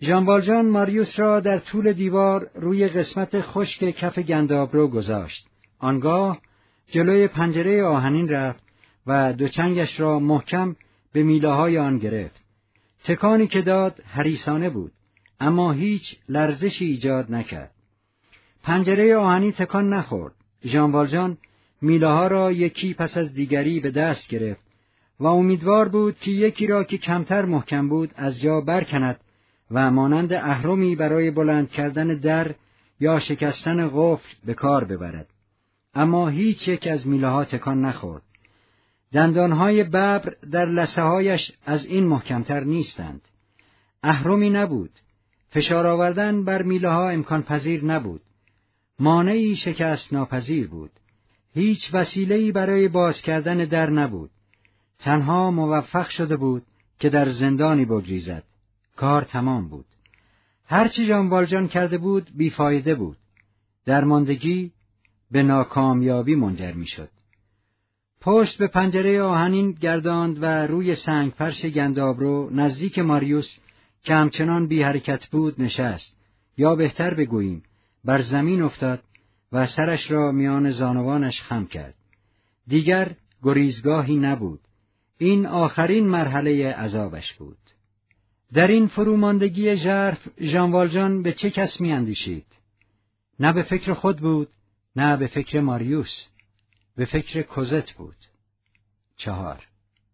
ژان والژان ماریوس را در طول دیوار روی قسمت خشک کف گندابرو گذاشت. آنگاه جلوی پنجره آهنین رفت و دو چنگش را محکم به میله‌های آن گرفت. تکانی که داد حریصانه بود، اما هیچ لرزشی ایجاد نکرد. پنجره آهنی تکان نخورد. ژان والژان میله‌ها را یکی پس از دیگری به دست گرفت و امیدوار بود که یکی را که کمتر محکم بود از جا برکند و مانند اهرمی برای بلند کردن در یا شکستن قفل به کار ببرد. اما هیچ یک از میله‌ها تکان نخورد. دندانهای ببر در لثه‌هایش از این محکمتر نیستند. اهرمی نبود. فشار آوردن بر میله‌ها امکان پذیر نبود. مانعی شکست ناپذیر بود. هیچ وسیله‌ای برای باز کردن در نبود. تنها موفق شده بود که در زندانی بگریزد. کار تمام بود. هرچی ژان والژان کرده بود بیفایده بود. درماندگی به ناکامیابی منجر می‌شد. پشت به پنجره آهنین گرداند و روی سنگ فرش گندابرو نزدیک ماریوس که همچنان بی حرکت بود نشست، یا بهتر بگوییم بر زمین افتاد و سرش را میان زانوانش خم کرد. دیگر گریزگاهی نبود. این آخرین مرحله عذابش بود. در این فروماندگی ژرف ژان والژان به چه کس می‌اندیشید؟ نه به فکر خود بود، نه به فکر ماریوس، به فکر کوزت بود. 4.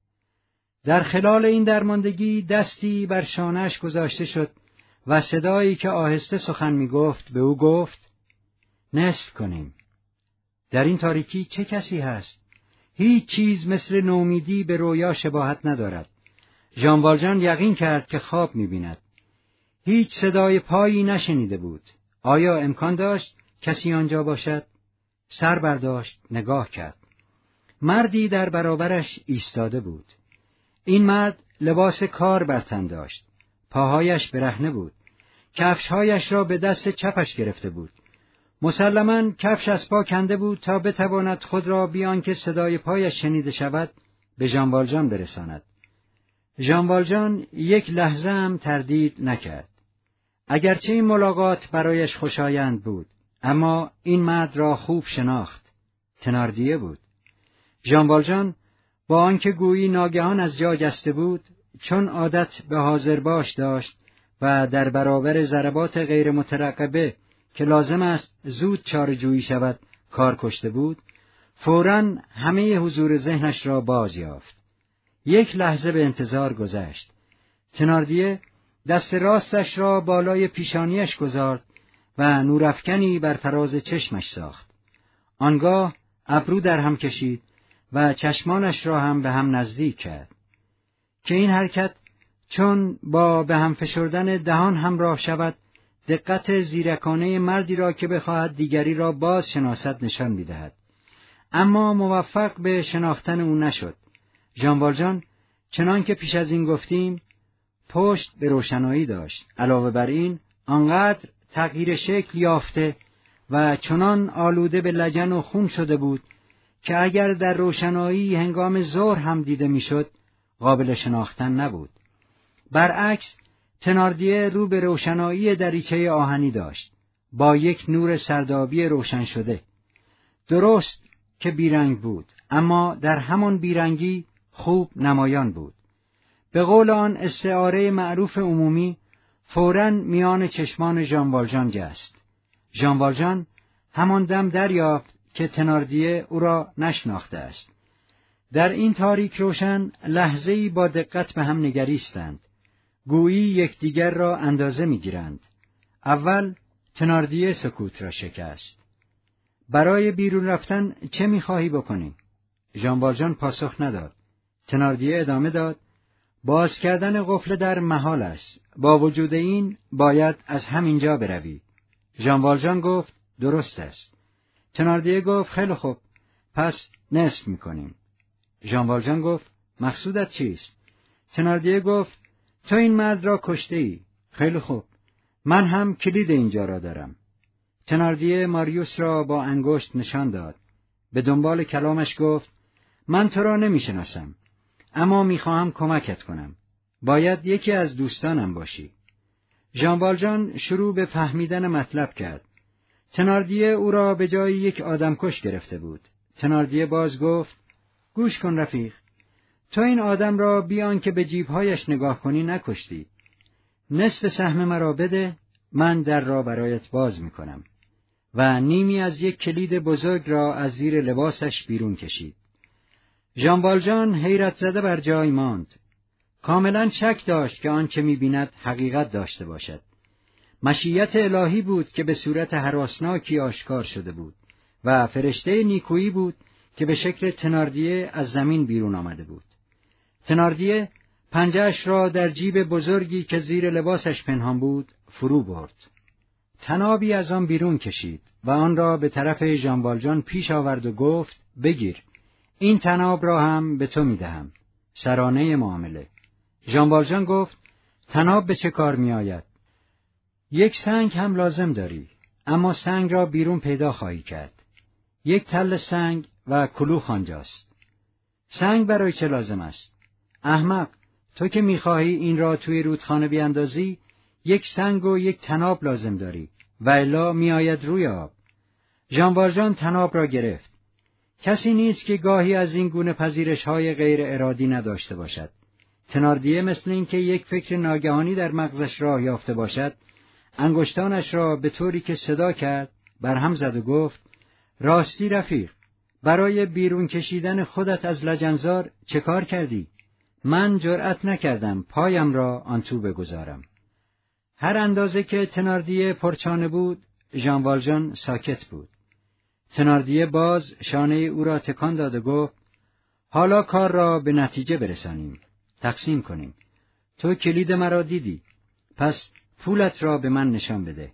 در خلال این درماندگی دستی بر شانه‌اش گذاشته شد و صدایی که آهسته سخن می‌گفت به او گفت: نصف کنیم. در این تاریکی چه کسی هست؟ هیچ چیز مثل نومیدی به رویا شباهت ندارد. ژان والژان یقین کرد که خواب می‌بیند. هیچ صدای پایی نشنیده بود. آیا امکان داشت کسی آنجا باشد؟ سر برداشت، نگاه کرد. مردی در برابرش ایستاده بود. این مرد لباس کار بر تن داشت. پاهایش برهنه بود. کفشهایش را به دست چپش گرفته بود. مسلماً کفش از پا کنده بود تا بتواند خود را بیان که صدای پایش شنیده شود به ژان والژان برساند. ژان والژان یک لحظه هم تردید نکرد. اگرچه این ملاقات برایش خوشایند بود، اما این مرد را خوب شناخت. تناردیه بود. ژان والژان با آنکه گویی ناگهان از جا جسته بود، چون عادت به حاضر باش داشت و در برابر ضربات غیر مترقبه که لازم است زود چاره‌جویی شود کار کشته بود، فوراً همه حضور ذهنش را باز یافت. یک لحظه به انتظار گذشت. تناردیه دست راستش را بالای پیشانیش گذارد و نورافکنی بر فراز چشمش ساخت. آنگاه ابرو در هم کشید و چشمانش را هم به هم نزدیک کرد که این حرکت چون با به هم فشردن دهان همراه شود دقت زیرکانه مردی را که بخواهد دیگری را باز شناسد نشان می‌دهد. اما موفق به شناختن او نشد. ژان والژان چنان که پیش از این گفتیم پشت به روشنایی داشت. علاوه بر این آنقدر تغییر شکل یافته و چنان آلوده به لجن و خون شده بود که اگر در روشنایی هنگام ظهر هم دیده میشد قابل شناختن نبود. برعکس تناردیه رو به روشنایی دریچه آهنی داشت با یک نور سردابی روشن شده. درست که بیرنگ بود، اما در همان بیرنگی خوب نمایان بود. به قول آن استعاره معروف عمومی فوراً میان چشمان ژان والژان جست. ژان والژان همان دم دریافت که تناردیه او را نشناخته است. در این تاریک روشن لحظه‌ای با دقت به هم نگریستند. گویی یکدیگر را اندازه می‌گیرند. اول تناردیه سکوت را شکست. برای بیرون رفتن چه می‌خواهی بکنی؟ ژان والژان پاسخ نداد. تناردیه ادامه داد: باز کردن قفل در محال است. با وجود این باید از همینجا بروی. ژان والژان گفت: درست است. تناردیه گفت: خیلی خوب، پس نصف می‌کنیم. ژان والژان گفت: مقصودت چیست؟ تناردیه گفت: تو این مرد را کشته‌ای. خیلی خوب، من هم کلید اینجا را دارم. تناردیه ماریوس را با انگشت نشان داد. به دنبال کلامش گفت: من تو را ژان والژان شروع به فهمیدن مطلب کرد. تناردیه او را به جای یک آدمکش گرفته بود. تناردیه باز گفت: گوش کن رفیق، تو این آدم را بیان که به جیبهایش نگاه کنی نکشتی. نصف سهم مرا بده، من در را برایت باز میکنم. و نیمی از یک کلید بزرگ را از زیر لباسش بیرون کشید. ژان والژان حیرت زده بر جای ماند. کاملا شک داشت که آنچه می‌بیند حقیقت داشته باشد. مشیت الهی بود که به صورت هراسناکی آشکار شده بود و فرشته نیکویی بود که به شکل تناردیه از زمین بیرون آمده بود. تناردیه پنجه‌اش را در جیب بزرگی که زیر لباسش پنهان بود فرو برد. طنابی از آن بیرون کشید و آن را به طرف ژان والژان پیش آورد و گفت: بگیر، این طناب را هم به تو می‌دهم. سرانه معامله. ژان والژان گفت: طناب به چه کار می‌آید؟ یک سنگ هم لازم داری، اما سنگ را بیرون پیدا خواهی کرد. یک تل سنگ و کلوخ آنجاست. سنگ برای چه لازم است؟ احمق، تو که می‌خواهی این را توی رودخانه بیاندازی، یک سنگ و یک طناب لازم داری و الا می‌آید روی آب. ژان والژان طناب را گرفت. کسی نیست که گاهی از این گونه پذیرش‌های غیر ارادی نداشته باشد. تناردیه مثل این که یک فکر ناگهانی در مغزش راه یافته باشد، انگشتانش را به طوری که صدا کرد برهم زد و گفت: راستی رفیق، برای بیرون کشیدن خودت از لجنزار چه کار کردی؟ من جرأت نکردم پایم را آن تو بگذارم. هر اندازه که تناردیه پرچانه بود، ژان والژان ساکت بود. تناردیه باز شانه او را تکان داد و گفت: حالا کار را به نتیجه برسانیم. تقسیم کنیم. تو کلید مرا دیدی، پس پولت را به من نشان بده.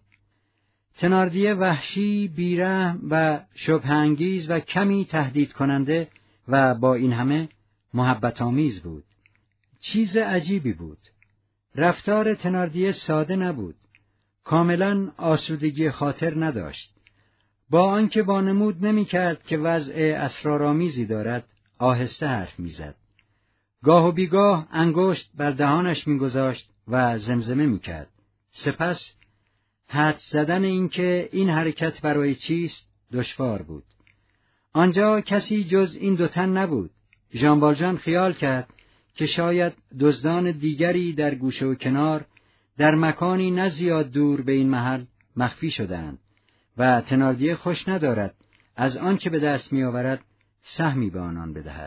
تناردیه وحشی، بیرحم و شبه‌انگیز و کمی تهدید کننده و با این همه محبت آمیز بود. چیز عجیبی بود. رفتار تناردیه ساده نبود. کاملا آسودگی خاطر نداشت. با آنکه وانمود نمی‌کرد که وضع اسرارآمیزی دارد، آهسته حرف می‌زد. گاه و بیگاه انگشت بر دهانش می‌گذاشت و زمزمه می‌کرد. سپس حدس زدن اینکه این حرکت برای چیست دشوار بود. آنجا کسی جز این دو تن نبود. ژان والژان خیال کرد که شاید دزدان دیگری در گوشه و کنار در مکانی نه زیاد دور به این محل مخفی شده‌اند و تناردیه خوش ندارد از آنچه به دست می‌آورد سهمی به آنان بدهد.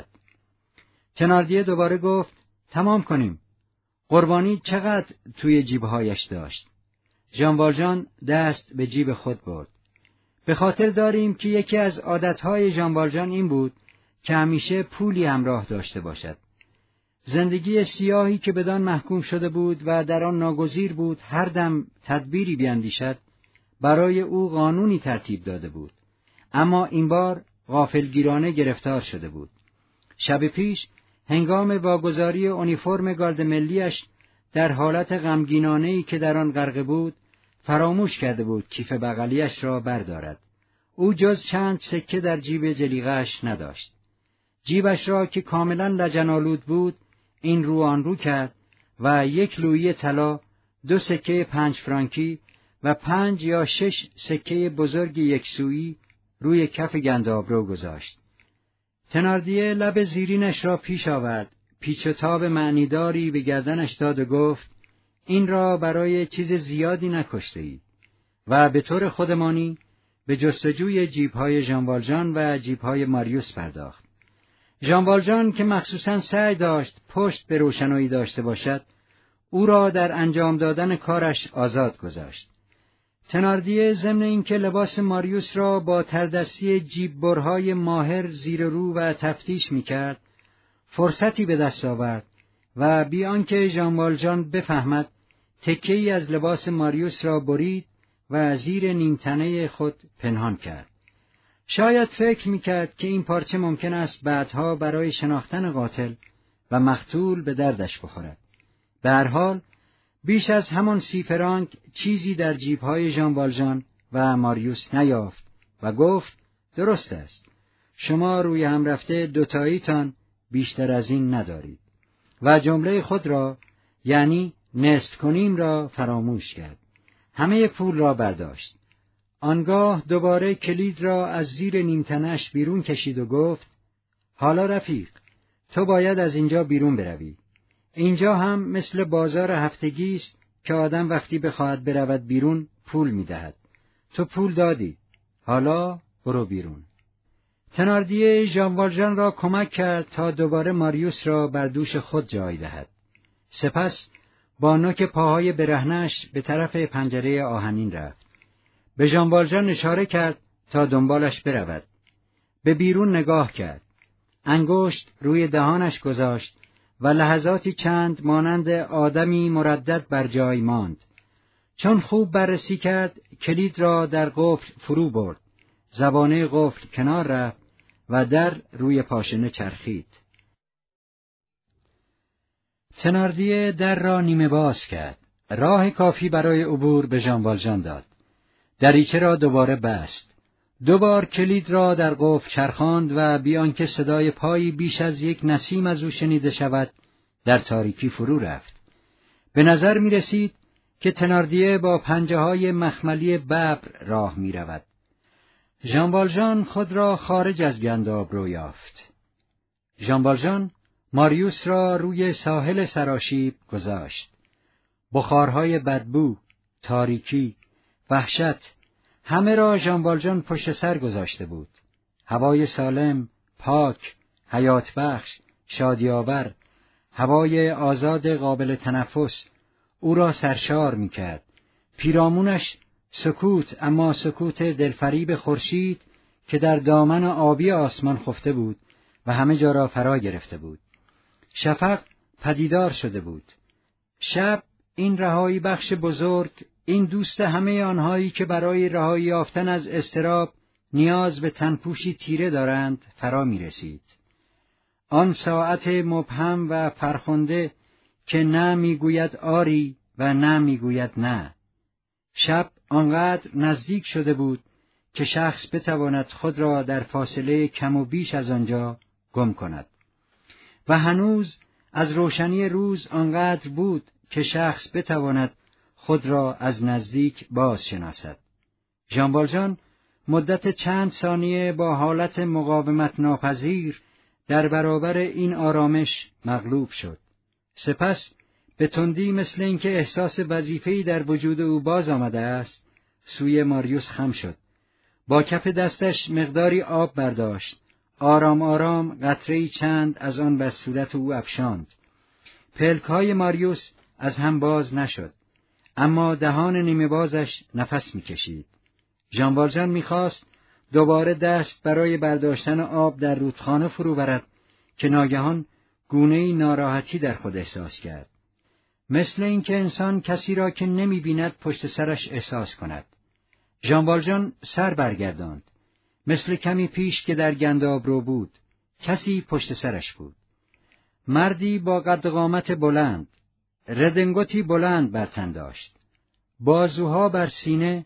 تناردیه دوباره گفت: تمام کنیم. قربانی چقدر توی جیبهایش داشت؟ ژان والژان دست به جیب خود برد. به خاطر داریم که یکی از عادتهای ژان والژان این بود که همیشه پولی همراه داشته باشد. زندگی سیاهی که بدان محکوم شده بود و در آن ناگزیر بود هر دم تدبیری بیندیشد، برای او قانونی ترتیب داده بود، اما این بار غافلگیرانه گرفتار شده بود. شب پیش هنگام واگذاری اونیفرم گارد ملیش در حالت غمگینانه‌ای که در آن غرقه بود، فراموش کرده بود کیف بغلیش را بردارد. او جز چند سکه در جیب جلیقه‌اش نداشت. جیبش را که کاملا لجن‌آلود بود، این رو آن رو کرد و 1 لویی طلا، 2 سکه 5 فرانکی و 5 یا 6 سکه بزرگ یکسویی روی کف گندابرو گذاشت. تناردیه لب زیرینش را پیش آورد، پیچ و تاب معنیداری به گردنش داد و گفت: این را برای چیز زیادی نکشته‌ای و به طور خودمانی به جستجوی جیب‌های ژان والژان و جیب‌های ماریوس پرداخت. ژان والژان که مخصوصاً سعی داشت پشت به روشنایی داشته باشد، او را در انجام دادن کارش آزاد گذاشت. تناردیه ضمن اینکه لباس ماریوس را با تردستی جیب برهای ماهر زیر رو و تفتیش می‌کرد، فرصتی به دست آورد و بی آنکه ژان والژان بفهمد، تکه‌ای از لباس ماریوس را برید و زیر نیمتنه خود پنهان کرد. شاید فکر می‌کرد که این پارچه ممکن است بعدها برای شناختن قاتل و مقتول به دردش بخورد. به هر حال بیش از همان 30 فرانک چیزی در جیب‌های ژان والژان و ماریوس نیافت و گفت: درست است، شما روی هم رفته دوتاییتان بیشتر از این ندارید. و جمله خود را، یعنی نصف کنیم را فراموش کرد. همه پول را برداشت. آنگاه دوباره کلید را از زیر نیمتنش بیرون کشید و گفت: حالا رفیق، تو باید از اینجا بیرون بروی. اینجا هم مثل بازار هفتگی است که آدم وقتی بخواهد برود بیرون پول می‌دهد. تو پول دادی، حالا برو بیرون. تناردیه ژان والژان را کمک کرد تا دوباره ماریوس را بر دوش خود جای دهد. سپس با نوک پاهای برهنه‌اش به طرف پنجره آهنین رفت. به ژان والژان اشاره کرد تا دنبالش برود. به بیرون نگاه کرد. انگشت روی دهانش گذاشت و لحظاتی چند مانند آدمی مردد بر جای ماند. چون خوب بررسی کرد، کلید را در قفل فرو برد. زبانه قفل کنار رفت و در روی پاشنه چرخید. تناردیه در را نیمه باز کرد. راه کافی برای عبور به ژان والژان داد. دریچه را دوباره بست. دوبار کلید را در قفل چرخاند و بی آنکه صدای پایی بیش از یک نسیم از او شنیده شود، در تاریکی فرو رفت. به نظر می رسید که تناردیه با پنجه‌های مخملی ببر راه می رود. ژان والژان خود را خارج از گندابرو یافت. ژان والژان ماریوس را روی ساحل سراشیب گذاشت. بخارهای بدبو، تاریکی، وحشت، همه را ژان والژان پشت سر گذاشته بود. هوای سالم، پاک، حیات بخش، شادی‌آور، هوای آزاد قابل تنفس او را سرشار می‌کرد. پیرامونش سکوت، اما سکوت دلفریب خورشید که در دامن آبی آسمان خفته بود و همه جا را فرا گرفته بود. شفق پدیدار شده بود. شب، این رهایی بخش بزرگ، این دوست همه آنهایی که برای رهایی یافتن از اضطراب نیاز به تنپوشی تیره دارند، فرا می رسید. آن ساعت مبهم و فرخنده که نه میگوید آری و نه میگوید نه. شب آنقدر نزدیک شده بود که شخص بتواند خود را در فاصله کم و بیش از آنجا گم کند. و هنوز از روشنی روز آنقدر بود که شخص بتواند خود را از نزدیک باز شناسد. ژان والژان مدت چند ثانیه با حالت مقاومت ناپذیر در برابر این آرامش مغلوب شد. سپس به تندی مثل اینکه احساس وظیفه‌ای در وجود او باز آمده است، سوی ماریوس خم شد. با کف دستش مقداری آب برداشت. آرام آرام قطره‌ای چند از آن بر صورت او افشاند. پلک‌های ماریوس از هم باز نشد، اما دهان نیمه بازش نفس می‌کشید. ژان والژان می‌خواست دوباره دست برای برداشتن آب در رودخانه فرو برد که ناگهان گونه‌ای ناراحتی در خود احساس کرد. مثل اینکه انسان کسی را که نمی‌بیند پشت سرش احساس کند. ژان والژان سر برگرداند. مثل کمی پیش که در گندابرو بود، کسی پشت سرش بود. مردی با قد و قامت بلند، ردنگوتی بلند بر تن داشت، بازوها بر سینه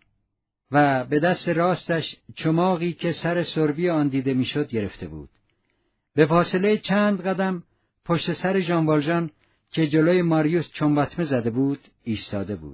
و به دست راستش چماقی که سر سربی آن دیده میشد گرفته بود. به فاصله چند قدم پشت سر ژان والژان که جلوی ماریوس چنباتمه زده بود ایستاده بود.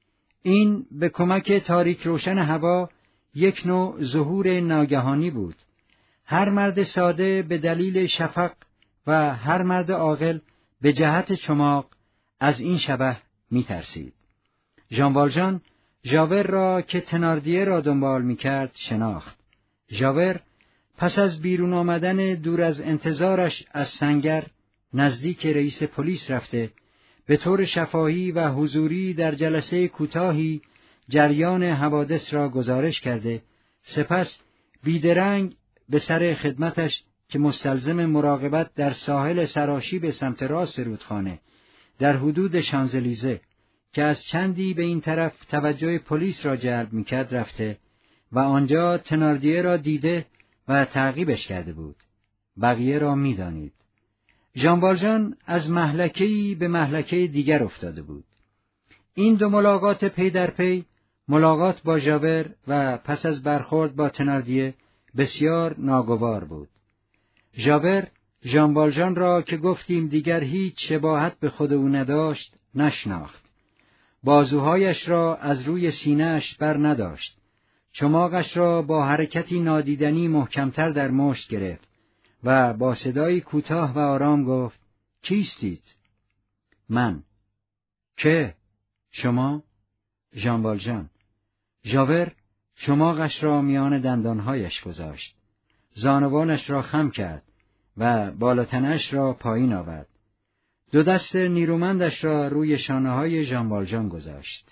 این به کمک تاریک روشن هوا یک نوع ظهور ناگهانی بود. هر مرد ساده به دلیل شفق و هر مرد عاقل به جهت چماق از این شبح می‌ترسید. ژان والژان ژاور را که تناردیه را دنبال می‌کرد شناخت. ژاور پس از بیرون آمدن دور از انتظارش از سنگر نزدیک رئیس پلیس رفته، به طور شفاهی و حضوری در جلسه کوتاهی جریان حوادث را گزارش کرده، سپس بیدرنگ به سر خدمتش که مستلزم مراقبت در ساحل سراشیب سمت راست رودخانه در حدود شانزلیزه که از چندی به این طرف توجه پلیس را جلب می‌کرد رفته و آنجا تناردیه را دیده و تعقیبش کرده بود. بقیه را می‌دانید. ژان والژان از مهلکه‌ای به مهلکه دیگر افتاده بود. این دو ملاقات پی در پی، ملاقات با ژاور و پس از برخورد با تناردیه، بسیار ناگوار بود. ژاور ژان والژان را که گفتیم دیگر هیچ شباهت به خود او نداشت نشناخت. بازوهایش را از روی سینه‌اش بر نداشت. چماقش را با حرکتی نادیدنی محکمتر در مشت گرفت و با صدایی کوتاه و آرام گفت: کیستید؟ من. که؟ شما؟ ژان والژان. ژاور چماقش را میان دندانهایش گذاشت. زانوانش را خم کرد و بالاتنش را پایین آورد. دو دست نیرومندش را روی شانه‌های ژان والژان گذاشت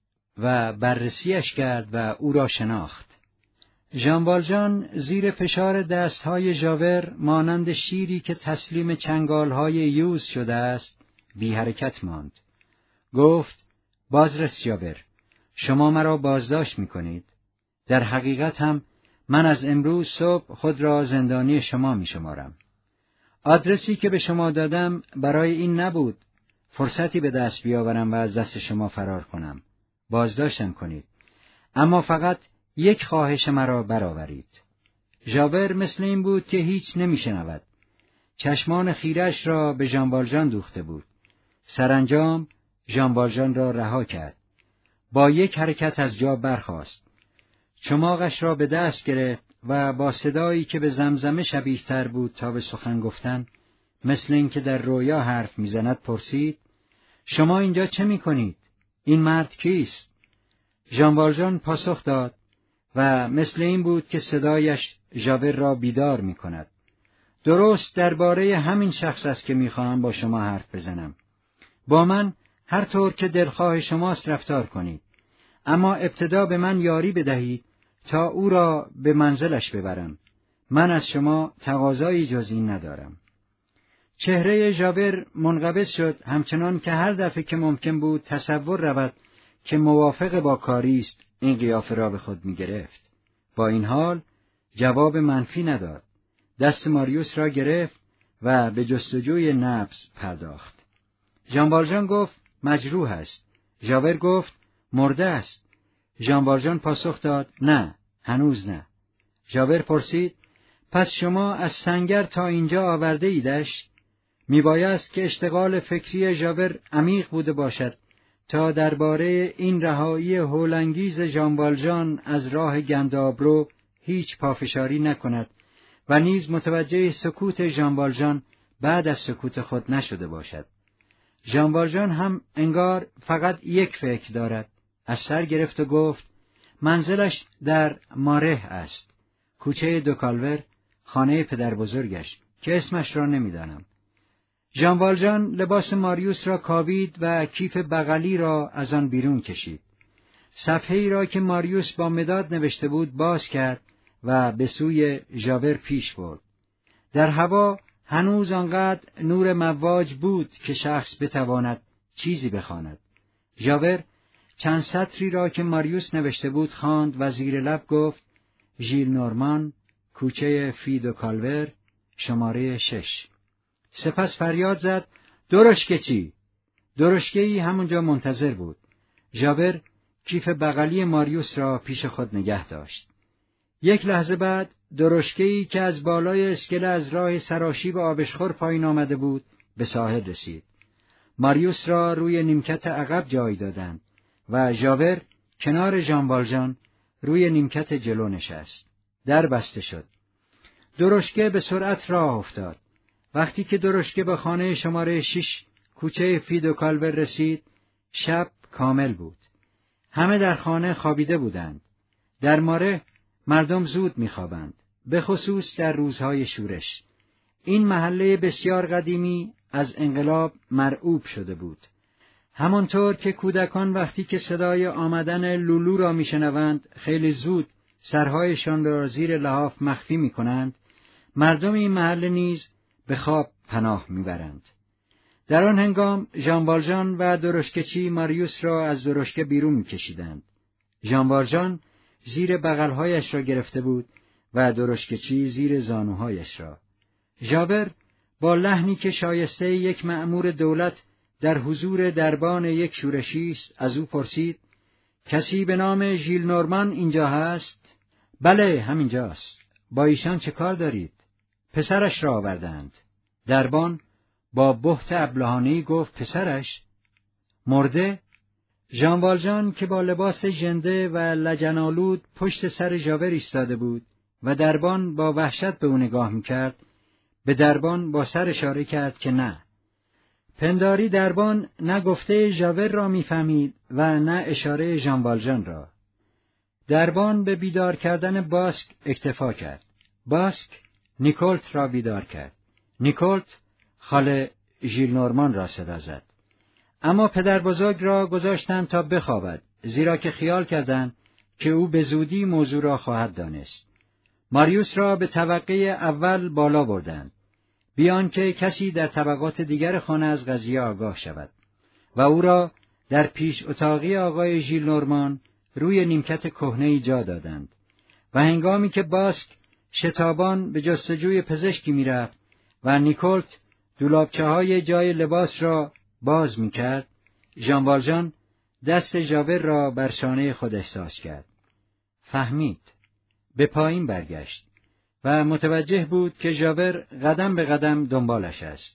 و بررسیش کرد و او را شناخت. ژان والژان زیر فشار دستهای ژاور مانند شیری که تسلیم چنگالهای یوز شده است، بی حرکت ماند. گفت: بازرس ژاور، شما مرا بازداشت می‌کنید. در حقیقت هم من از امروز صبح خود را زندانی شما می‌شمارم. آدرسی که به شما دادم برای این نبود فرصتی به دست بیاورم و از دست شما فرار کنم. بازداشتم کنید، اما فقط یک خواهش مرا برآورید. ژاور مثل این بود که هیچ نمی‌شنود. چشمان خیره‌اش را به ژان والژان دوخته بود. سرانجام ژان والژان را رها کرد. با یک حرکت از جا برخاست. چماقش را به دست گرفت و با صدایی که به زمزمه شبیه‌تر بود تا به سخن گفتن، مثل این که در رویا حرف می‌زند، پرسید: شما اینجا چه می‌کنید؟ این مرد کیست؟ ژان والژان پاسخ داد و مثل این بود که صدایش ژاور را بیدار می‌کند. درست درباره همین شخص است که می‌خواهم با شما حرف بزنم. با من هر طور که دلخواه شماست رفتار کنید، اما ابتدا به من یاری بدهید تا او را به منزلش ببرم. من از شما تقاضایی جز این ندارم. چهره ژاور منقبض شد، همچنان که هر دفعه که ممکن بود تصور رود که موافق با کاری است این قیافه را به خود می گرفت. با این حال جواب منفی نداد. دست ماریوس را گرفت و به جستجوی نبض پرداخت. ژان والژان گفت: مجروح است. ژاور گفت: مرده است. ژان والژان پاسخ داد: نه، هنوز نه. ژاور پرسید: پس شما از سنگر تا اینجا آورده ایدش؟ میبایست که اشتغال فکری ژاور عمیق بوده باشد تا درباره این رهایی هولانگیز ژان والژان از راه گندابرو هیچ پافشاری نکند و نیز متوجه سکوت ژان والژان بعد از سکوت خود نشده باشد. ژان والژان هم انگار فقط یک فکر دارد. از سر گرفت و گفت: منزلش در ماره است. کوچه دو کالور، خانه پدر بزرگش که اسمش را نمیدانم. ژان والژان لباس ماریوس را کاوید و کیف بغلی را از آن بیرون کشید. صفحه‌ای را که ماریوس با مداد نوشته بود باز کرد و به سوی ژاور پیش برد. در هوا هنوز آنقدر نور مواج بود که شخص بتواند چیزی بخواند. ژاور چند سطری را که ماریوس نوشته بود خواند و زیر لب گفت: ژیل نورمان، کوچه فی دو کالور، شماره 6. سپس فریاد زد: درشکه چی؟ درشکه‌ای همونجا منتظر بود. ژاور کیف بغلی ماریوس را پیش خود نگه داشت. یک لحظه بعد درشکه‌ای که از بالای اسکله از راه سراشیب آبشخور پایین آمده بود به ساحل رسید. ماریوس را روی نیمکت عقب جای دادند و ژاور کنار ژان والژان روی نیمکت جلو نشست. در بسته شد. درشکه به سرعت راه افتاد. وقتی که درشکه به خانه شماره 6 کوچه فی دو کالور رسید، شب کامل بود. همه در خانه خوابیده بودند. در ماره مردم زود می‌خوابند، به خصوص در روزهای شورش. این محله بسیار قدیمی از انقلاب مرعوب شده بود. همانطور که کودکان وقتی که صدای آمدن لولو را میشنوند خیلی زود سرهایشان را زیر لحاف مخفی میکنند، مردم این محله نیز به خواب پناه میبرند. در آن هنگام ژان والژان و درشکچی ماریوس را از درشکه بیرون میکشیدند. ژان والژان زیر بغلهایش را گرفته بود و درشکچی زیر زانوهایش را. ژاور با لحنی که شایسته یک مأمور دولت در حضور دربان یک شورشی است از او پرسید: کسی به نام ژیل نورمان اینجا هست؟ بله، همینجاست. با ایشان چه کار دارید؟ پسرش را آوردند. دربان با بهت ابلهانه‌ای گفت: پسرش؟ مرده؟ ژان والژان که با لباس ژنده و لجن‌آلود پشت سر ژاور ایستاده بود و دربان با وحشت به او نگاه می‌کرد، به دربان با سر اشاره کرد که نه. پنداری دربان نه گفته ژاور را می‌فهمید و نه اشاره ژان والژان را. دربان به بیدار کردن باسک اکتفا کرد. باسک نیکولت را بیدار کرد. نیکولت خاله ژیلنورمان را صدا زد. اما پدر بزرگ را گذاشتند تا بخوابد، زیرا که خیال کردند که او به زودی موضوع را خواهد دانست. ماریوس را به طبقه اول بالا بردند، بیان که کسی در طبقات دیگر خانه از قضیه آگاه شود، و او را در پیش اتاقی آقای ژیلنورمان روی نیمکت کهنه‌ای جا دادند و هنگامی که باسک شتابان به جستجوی پزشکی می‌رفت و نیکولت دولابچه‌های جای لباس را باز می‌کرد، ژان والژان دست ژاور را بر شانه خود احساس کرد. فهمید. به پایین برگشت و متوجه بود که ژاور قدم به قدم دنبالش است.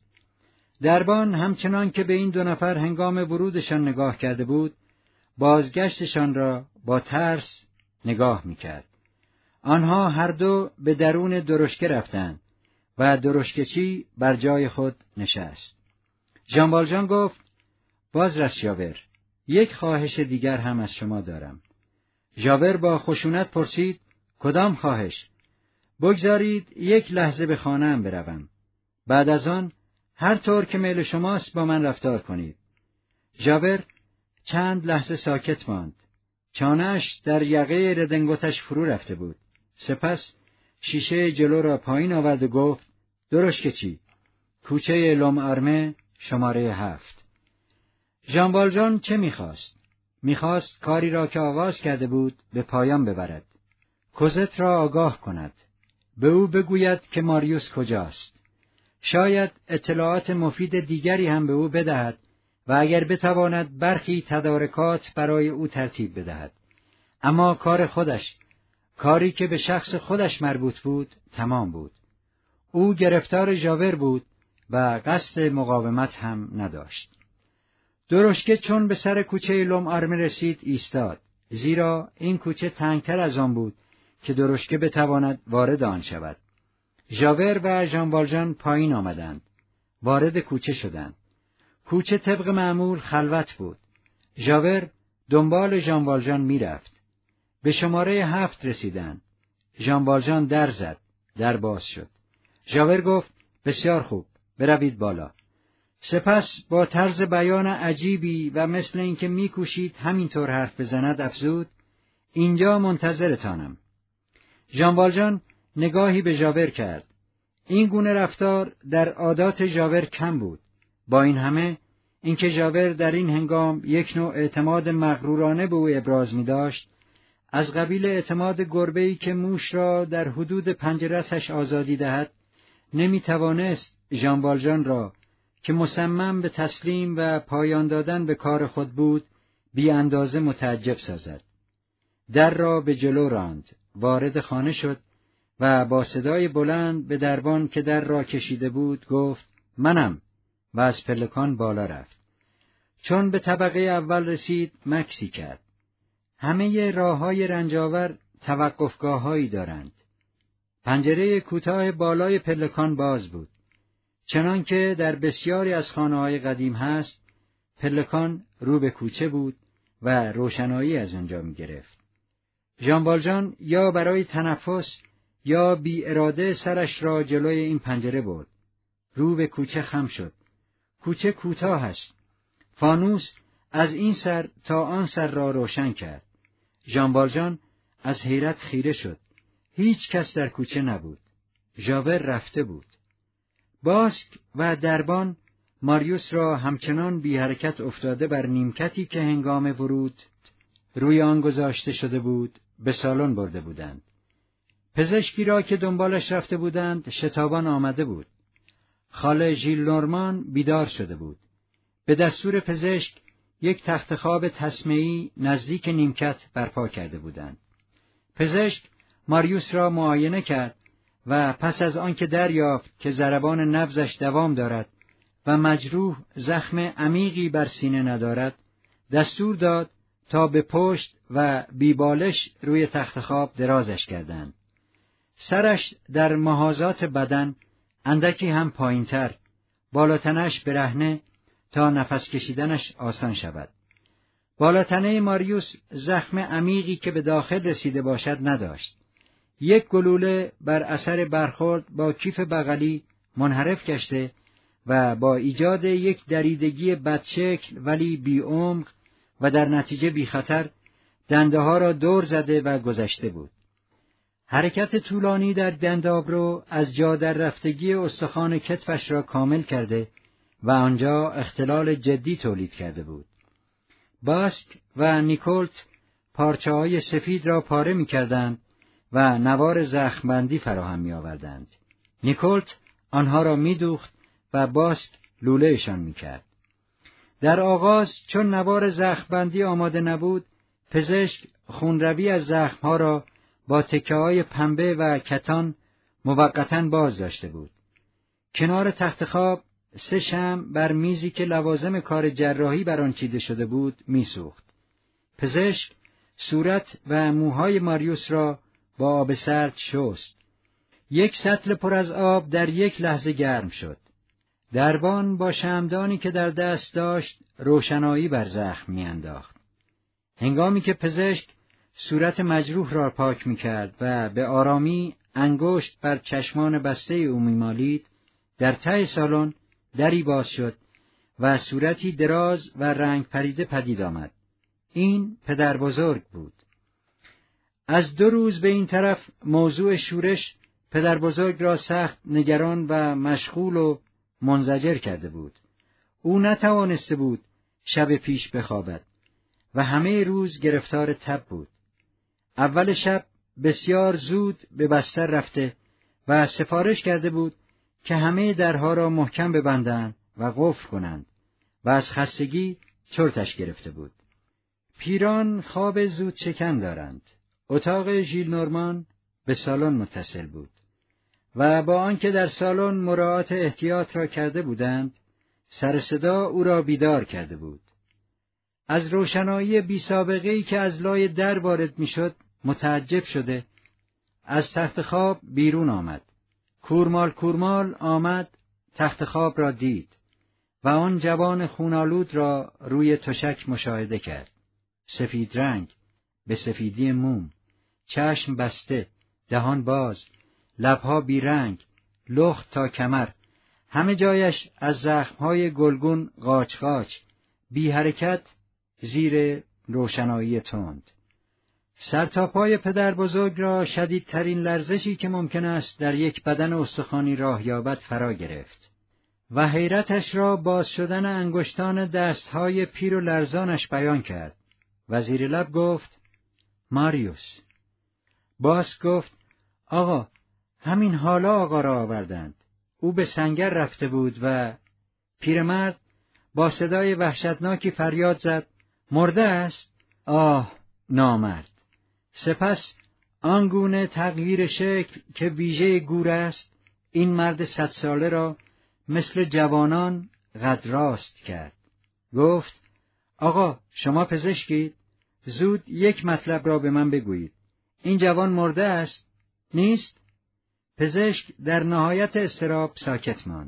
دربان همچنان که به این دو نفر هنگام ورودشان نگاه کرده بود، بازگشتشان را با ترس نگاه می‌کرد. آنها هر دو به درون درشکه رفتند و درشکه‌چی بر جای خود نشست. ژان والژان گفت: بازرس ژاور، یک خواهش دیگر هم از شما دارم. ژاور با خشونت پرسید: کدام خواهش؟ بگذارید یک لحظه به خانه‌ام بروم. بعد از آن هر طور که میل شماست با من رفتار کنید. ژاور چند لحظه ساکت ماند. چانه‌اش در یقه ردنگوتش فرو رفته بود. سپس شیشه جلو را پایین آورد و گفت: درشکه‌چی، کوچه لوم آرمه، شماره 7. ژان والژان چه می‌خواست؟ می‌خواست کاری را که آغاز کرده بود به پایان ببرد. کوزت را آگاه کند. به او بگوید که ماریوس کجاست. شاید اطلاعات مفید دیگری هم به او بدهد و اگر بتواند برخی تدارکات برای او ترتیب بدهد. اما کار خودش، کاری که به شخص خودش مربوط بود، تمام بود. او گرفتار ژاور بود و قصد مقاومت هم نداشت. درشکه چون به سر کوچه لوم آرمه رسید ایستاد، زیرا این کوچه تنگتر از آن بود که درشکه بتواند وارد آن شود. ژاور و ژان والژان پایین آمدند، وارد کوچه شدند. کوچه طبق معمول خلوت بود. ژاور دنبال ژان والژان میرفت. به شماره 7 رسیدند. ژان والژان در زد. در باز شد. ژاور گفت: بسیار خوب، بروید بالا. سپس با طرز بیان عجیبی و مثل اینکه میکوشید همینطور حرف بزند افزود: اینجا منتظرتانم. ژان والژان نگاهی به ژاور کرد. این گونه رفتار در عادات ژاور کم بود. با این همه اینکه ژاور در این هنگام یک نوع اعتماد مغرورانه به او ابراز می‌داشت، از قبیل اعتماد گربه‌ای که موش را در حدود پنجره‌اش آزادی دهد، نمی‌توانست ژان والژان را که مصمم به تسلیم و پایان دادن به کار خود بود، بی اندازه متعجب سازد. در را به جلو راند، وارد خانه شد و با صدای بلند به دربان که در را کشیده بود گفت: منم، و از پلکان بالا رفت. چون به طبقه اول رسید مکسی کرد. همه راه‌های رنجاور توقفگاه‌هایی دارند. پنجره کوتاه بالای پلکان باز بود. چنانکه در بسیاری از خانه‌های قدیم هست، پلکان رو به کوچه بود و روشنایی از آنجا می‌گرفت. ژان والژان یا برای تنفس یا بی اراده سرش را جلوی این پنجره برد. رو به کوچه خم شد. کوچه کوتاه است. فانوس از این سر تا آن سر را روشن کرد. ژان والژان از حیرت خیره شد. هیچ کس در کوچه نبود. ژاور رفته بود. باسک و دربان ماریوس را همچنان بی حرکت افتاده بر نیمکتی که هنگام ورود روی آن گذاشته شده بود به سالن برده بودند. پزشکی را که دنبالش رفته بودند شتابان آمده بود. خاله ژیلنورمان بیدار شده بود. به دستور پزشک یک تخت خواب تسمیه‌ای نزدیک نیمکت برپا کرده بودند. پزشک ماریوس را معاینه کرد و پس از آنکه دریافت که ضربان نبضش دوام دارد و مجروح زخم عمیقی بر سینه ندارد، دستور داد تا به پشت و بیبالش روی تخت خواب درازش کردند. سرش در محاذات بدن اندکی هم پایینتر، بالاتنش برهنه تا نفس کشیدنش آسان شود. بالاتنه ماریوس زخم عمیقی که به داخل رسیده باشد نداشت. یک گلوله بر اثر برخورد با کیف بغلی منحرف گشته و با ایجاد یک دریدگی بدشکل ولی بی عمق و در نتیجه بی خطر دنده ها را دور زده و گذشته بود. حرکت طولانی در دندابرو از جا در رفتگی استخوان کتفش را کامل کرده و آنجا اختلال جدی تولید کرده بود. باسک و نیکولت پارچه‌های سفید را پاره می‌کردند و نوار زخمبندی فراهم می‌آوردند. نیکولت آنها را می‌دوخت و باسک لوله‌شان می‌کرد. در آغاز چون نوار زخمبندی آماده نبود، پزشک خونروی از زخم‌ها را با تکه‌های پنبه و کتان موقتاً باز داشته بود. کنار تخت خواب 3 شمع بر میزی که لوازم کار جراحی بر آن چیده شده بود میسوخت. پزشک صورت و موهای ماریوس را با آب سرد شست. یک سطل پر از آب در یک لحظه گرم شد. دربان با شمعدانی که در دست داشت روشنایی بر زخم میانداخت. هنگامی که پزشک صورت مجروح را پاک میکرد و به آرامی انگشت بر چشمان بسته او میمالید، در ته سالن دری باز شد و صورتی دراز و رنگ پریده پدید آمد. این پدر بزرگ بود. از 2 روز به این طرف موضوع شورش پدر بزرگ را سخت نگران و مشغول و منزجر کرده بود. او نتوانسته بود شب پیش بخوابد و همه روز گرفتار تب بود. اول شب بسیار زود به بستر رفته و سفارش کرده بود که همه درها را محکم ببندند و قفل کنند و از خستگی چرتش گرفته بود. پیران خواب زود شکن دارند. اتاق ژیل نورمان به سالن متصل بود و با آنکه در سالن مراعات احتیاط را کرده بودند، سر صدا او را بیدار کرده بود. از روشنایی بی سابقه‌ای که از لای در وارد میشد متعجب شده از تخت خواب بیرون آمد. کورمال آمد، تخت خواب را دید و آن جوان خونالود را روی تشک مشاهده کرد. سفید رنگ، به سفیدی موم، چشم بسته، دهان باز، لبها بیرنگ، لخت تا کمر، همه جایش از زخمهای گلگون قاچ قاچ، بی حرکت زیر روشنایی تند. سر تا پای پدر بزرگ را شدیدترین لرزشی که ممکن است در یک بدن استخوانی راه یابد فرا گرفت و حیرتش را باز شدن انگشتان دستهای پیر و لرزانش بیان کرد و زیر لب گفت: ماریوس. باز گفت: آقا، همین حالا آقا را آوردند. او به سنگر رفته بود و پیرمرد با صدای وحشتناکی فریاد زد: مرده است؟ آه، نامرد. سپس آنگونه تغییر شکل که ویژه گور است، این مرد 100 ساله را مثل جوانان قد راست کرد. گفت: آقا، شما پزشکید؟ زود یک مطلب را به من بگویید. این جوان مرده است؟ نیست؟ پزشک در نهایت اضطراب ساکت ماند.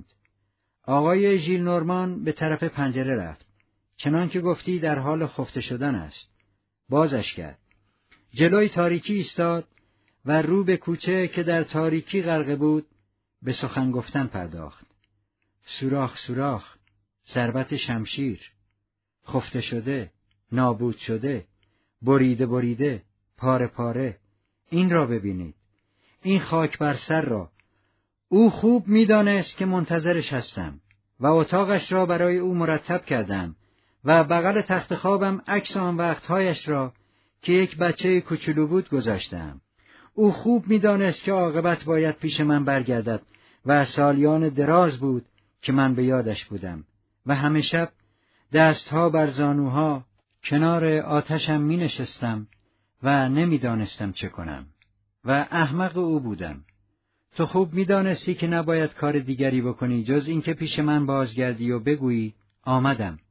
آقای ژیل نورمان به طرف پنجره رفت. چنان که گفتی در حال خفته شدن است. بازش کرد. جلوی تاریکی ایستاد و رو به کوچه که در تاریکی غرقه بود به سخن گفتن پرداخت. سوراخ سوراخ، ضربت شمشیر، خفته شده، نابود شده، بریده بریده، پاره پاره. این را ببینید. این خاک بر سر را. او خوب می‌دانست که منتظرش هستم و اتاقش را برای او مرتب کردم و بغل تخت خوابم عکس آن وقتهایش را که یک بچه کوچولو بود گذاشتم. او خوب می‌دانست که عاقبت باید پیش من برگردد و سالیان دراز بود که من به یادش بودم و همه شب دستها بر زانوها کنار آتشم می‌نشستم و نمی‌دانستم چه کنم و احمق او بودم. تو خوب می‌دانستی که نباید کار دیگری بکنی جز این که پیش من بازگردی و بگویی آمدم.